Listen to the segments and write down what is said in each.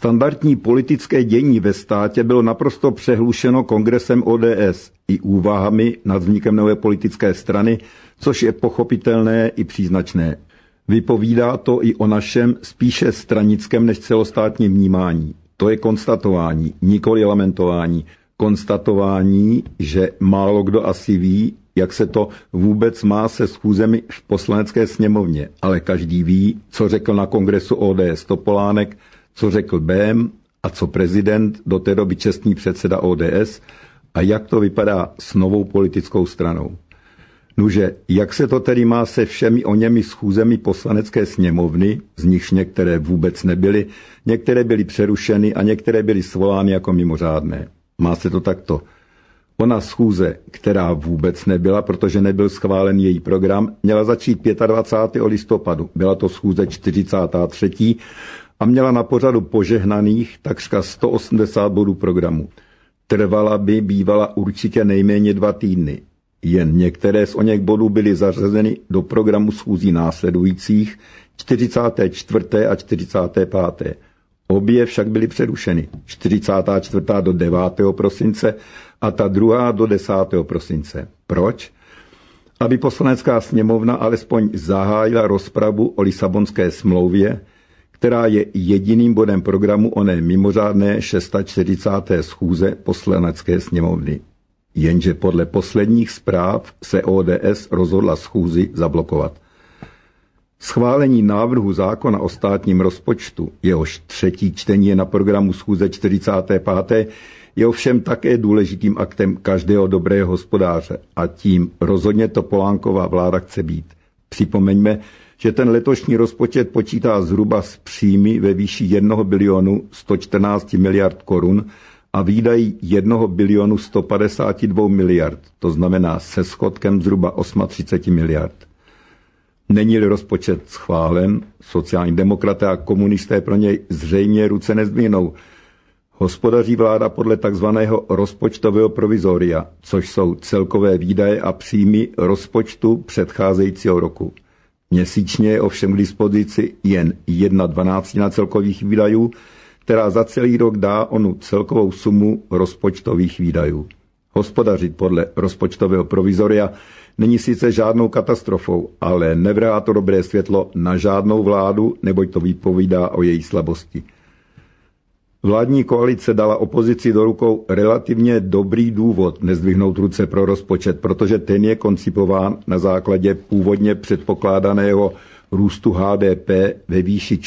Standardní politické dění ve státě bylo naprosto přehlušeno kongresem ODS i úvahami nad vznikem nové politické strany, což je pochopitelné i příznačné. Vypovídá to i o našem spíše stranickém než celostátním vnímání. To je konstatování, nikoli lamentování. Konstatování, že málo kdo asi ví, jak se to vůbec má se schůzemi v Poslanecké sněmovně, ale každý ví, co řekl na kongresu ODS Topolánek, co řekl Bém a co prezident, do té doby čestný předseda ODS, a jak to vypadá s novou politickou stranou. Nuže, jak se to tedy má se všemi oněmi schůzemi Poslanecké sněmovny, z nichž některé vůbec nebyly, některé byly přerušeny a některé byly svolány jako mimořádné. Má se to takto. Ona schůze, která vůbec nebyla, protože nebyl schválen její program, měla začít 25. listopadu. Byla to schůze 43. a měla na pořadu požehnaných takřka 180 bodů programu. Trvala by bývala určitě nejméně 2 týdny. Jen některé z oněch bodů byly zařazeny do programu schůzí následujících 44. a 45. Obě však byly přerušeny. 44. do 9. prosince a ta druhá do 10. prosince. Proč? Aby Poslanecká sněmovna alespoň zahájila rozpravu o Lisabonské smlouvě, která je jediným bodem programu oné mimořádné 640. schůze Poslanecké sněmovny. Jenže podle posledních zpráv se ODS rozhodla schůzi zablokovat. Schválení návrhu zákona o státním rozpočtu, jehož 3. čtení je na programu schůze 45. je ovšem také důležitým aktem každého dobrého hospodáře a tím rozhodně Topolánkova vláda chce být. Připomeňme, že ten letošní rozpočet počítá zhruba s příjmy ve výši 1 bilionu 114 miliard korun a výdají 1 bilionu 152 miliard, to znamená se schodkem zhruba 38 miliard. Není-li rozpočet schválen, sociální demokraté a komunisté pro něj zřejmě ruce nezdvihnou. Hospodaří vláda podle takzvaného rozpočtového provizoria, což jsou celkové výdaje a příjmy rozpočtu předcházejícího roku. Měsíčně je ovšem k dispozici jen 1/12 celkových výdajů, která za celý rok dá onu celkovou sumu rozpočtových výdajů. Hospodařit podle rozpočtového provizoria není sice žádnou katastrofou, ale nevrhá to dobré světlo na žádnou vládu, neboť to vypovídá o její slabosti. Vládní koalice dala opozici do rukou relativně dobrý důvod nezdvihnout ruce pro rozpočet, protože ten je koncipován na základě původně předpokládaného růstu HDP ve výši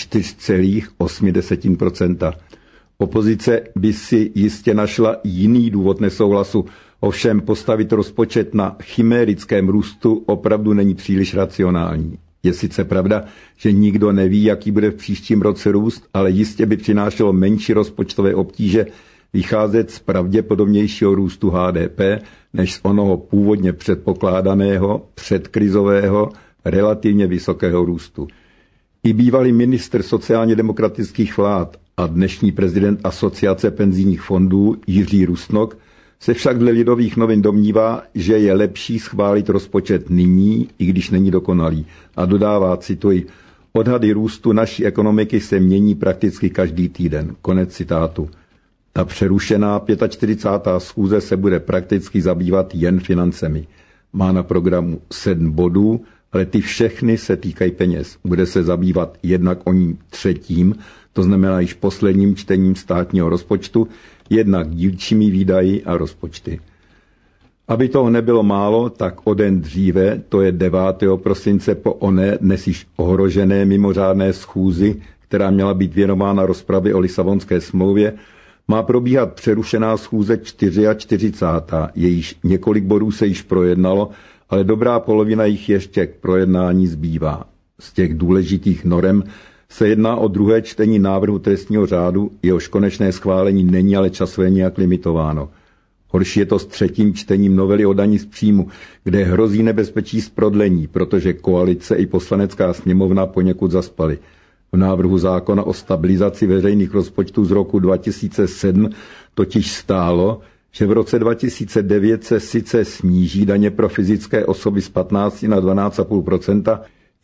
4,8%. Opozice by si jistě našla jiný důvod nesouhlasu, ovšem postavit rozpočet na chimérickém růstu opravdu není příliš racionální. Je sice pravda, že nikdo neví, jaký bude v příštím roce růst, ale jistě by přinášelo menší rozpočtové obtíže vycházet z pravděpodobnějšího růstu HDP než z onoho původně předpokládaného, předkrizového, relativně vysokého růstu. I bývalý ministr sociálně demokratických vlád a dnešní prezident Asociace penzijních fondů Jiří Rusnok se však dle Lidových novin domnívá, že je lepší schválit rozpočet nyní, i když není dokonalý. A dodává, cituji, odhady růstu naší ekonomiky se mění prakticky každý týden. Konec citátu. Ta přerušená 45. schůze se bude prakticky zabývat jen financemi. Má na programu 7 bodů, ale ty všechny se týkají peněz. Bude se zabývat jednak o ním 3., to znamená již posledním čtením státního rozpočtu, jednak dílčími výdaji a rozpočty. Aby toho nebylo málo, tak o den dříve, to je 9. prosince po oné dnes již ohrožené mimořádné schůzi, která měla být věnována rozpravě o Lisabonské smlouvě, má probíhat přerušená schůze 44. Jejíž několik bodů se již projednalo, ale dobrá polovina jich ještě k projednání zbývá. Z těch důležitých norem se jedná o druhé čtení návrhu trestního řádu, jehož konečné schválení není ale časově nějak limitováno. Horší je to s 3. čtením novely o dani z příjmu, kde hrozí nebezpečí z prodlení, protože koalice i Poslanecká sněmovna poněkud zaspaly. V návrhu zákona o stabilizaci veřejných rozpočtů z roku 2007 totiž stálo, že v roce 2009 se sice sníží daně pro fyzické osoby z 15 na 12,5%,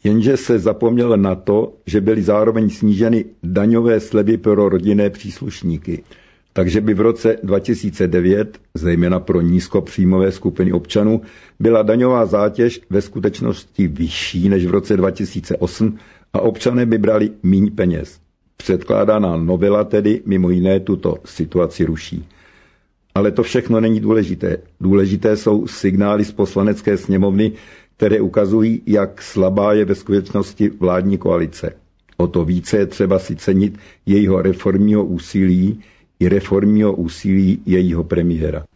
Jenže se zapomnělo na to, že byly zároveň sníženy daňové slevy pro rodinné příslušníky. Takže by v roce 2009, zejména pro nízkopříjmové skupiny občanů, byla daňová zátěž ve skutečnosti vyšší než v roce 2008 a občané by brali míň peněz. Předkládaná novela tedy mimo jiné tuto situaci ruší. Ale to všechno není důležité. Důležité jsou signály z Poslanecké sněmovny, které ukazují, jak slabá je ve skutečnosti vládní koalice. O to více je třeba si cenit jejího reformního úsilí i reformního úsilí jejího premiéra.